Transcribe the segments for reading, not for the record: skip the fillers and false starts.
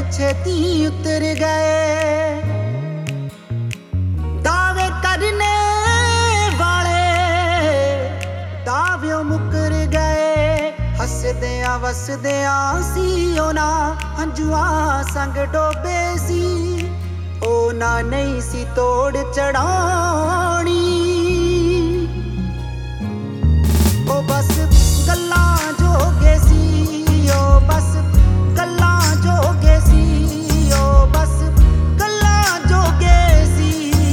छेती उतर गए। दावे करने वाले दावियों मुकर गए। हसदियां वसदियां सी ओना हंजुआं संग डोबे सी। ओना नहीं सी तोड़ चढ़ानी। ओ बस गल्लां जोगे सी, ओ बस गल्लां जोगे सी, ओ बस गल्लां जोगे सी।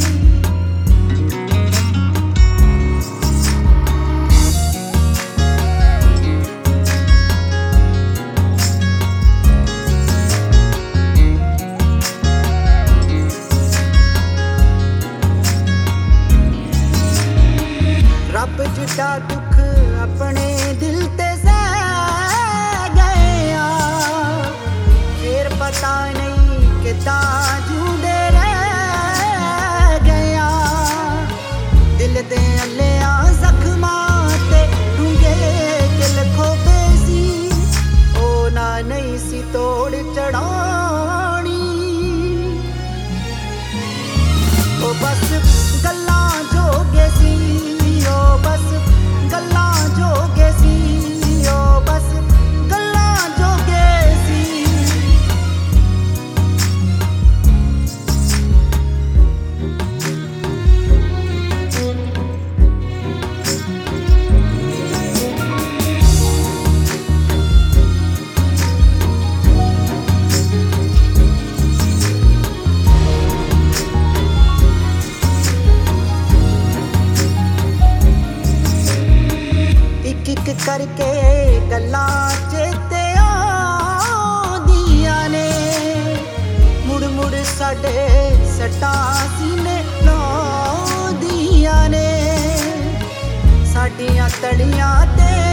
रब जिड्डा दुख अपने दिल ते सह गए आ। फिर पता नहीं कितना जूंदे रह गए आ। दिल दे अल्लिया जख्मां ते डूंगे किल खोबे सी। ओ ना नहीं सी तोड़ चढ़ानी। ओ बस गल्लां जोगे सी, ओ बस गल्लां जोगे सी, ओ बस गल्लां जोगे सी। एक एक करके गल्लां चेते आउंदियां ने। मुड़ मुड़ साडे सट्टां सीने लाउंदियां ने। साडियां तड़ियां ते